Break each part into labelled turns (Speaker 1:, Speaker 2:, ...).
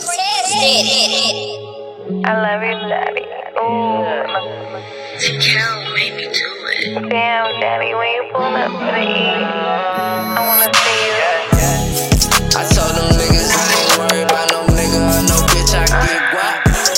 Speaker 1: I love you, Daddy. Ooh.
Speaker 2: The cow made me do it.
Speaker 1: Damn, Daddy, when you pull up to the E, I wanna see you.
Speaker 3: I told them niggas I ain't worried about no nigga or no bitch, I get guap.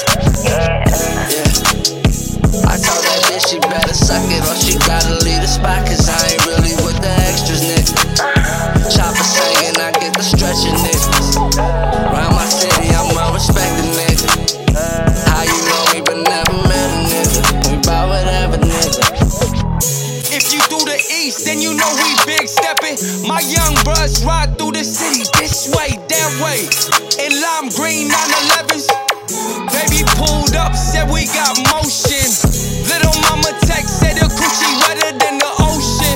Speaker 3: Yeah. I told that bitch she better suck it or she gotta leave the spot, cause I ain't really with the extras, nigga. Chopper singing, I get the stretching, niggas. Round my city, I'm well respected, nigga. How you know me but never met a nigga? We bout whatever, nigga.
Speaker 4: If you through the east, then you know we big steppin'. My young bruhs ride through the city, this way, that way. In lime green 911s. Baby pulled up, said we got motion. Little mama text, said the coochie wetter than the ocean.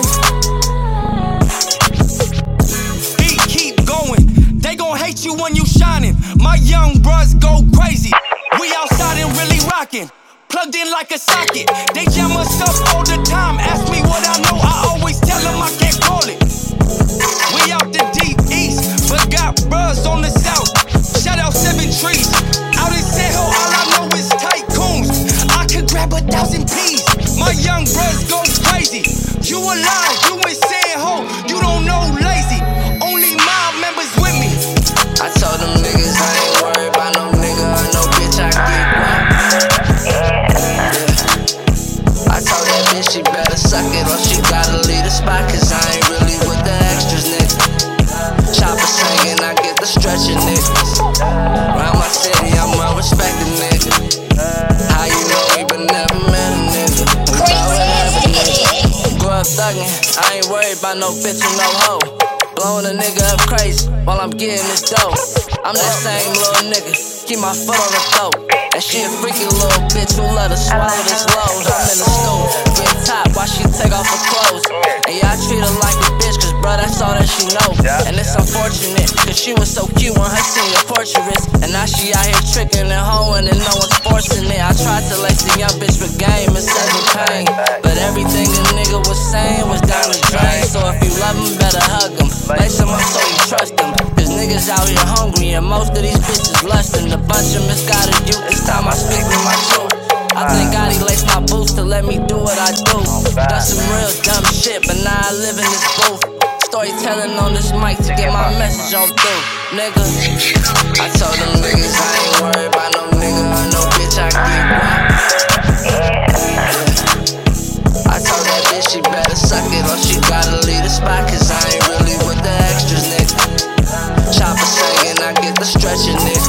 Speaker 4: Beat keep going, they gon' hate you when you shining. My young bruhs go crazy. We outside and really rockin'. Plugged in like a socket. They jam us up all the time. Ask me what I know, I always tell them I can't call it. We out the deep east, but got bruhs on the south. Shout out 7 Trees. Out in San Hill, all I know is tycoons. I could grab 1,000 P's. My young bruhs go crazy. You alive, you in San Ho, you don't know lazy. Only mob members with me.
Speaker 3: I told them niggas I ain't worried about no nigga or no bitch, I get guap. I told that bitch she better suck it or she gotta leave the spot, cause I ain't really with the extras, nigga. Chopper singing, I get the stretching, niggas. Round my city, I'm well respected, nigga. How you know me but never met a nigga? We bout whatever, nigga. Grew up thuggin', I ain't worried about no bitch or no hoe. Blowing a nigga up crazy while I'm getting this dough. I'm that same little nigga, keep my foot on the throat. And she a freaky little bitch who love to swallow this load. I'm in the stool, getting top while she take off her clothes. And yeah, I treat her like a bitch, cause bruh, that's all that she know. And it's unfortunate, cause she was so cute on her senior portraits. And now she out here tricking and hoeing and no one's forcing it. I tried to lace the young bitch with game and save her pain, but everything a nigga was saying was down the drain. So if you love him, better hug him. Lace him up so you trust him, cause niggas out here hungry and most of these bitches lustin'. A bunch of misguided youth, this time I speak with my truth. I think God he laced my boots to let me do what I do. Done some real dumb shit, but now I live in this booth. Storytelling on this mic to get my message on through, nigga. I told them niggas I ain't worried about no nigga or no bitch, I get guap. I told that bitch she better suck it or she gotta leave the spot, cause I ain't really with the extras, nigga. Chopper singing, I get the stretching, nigga.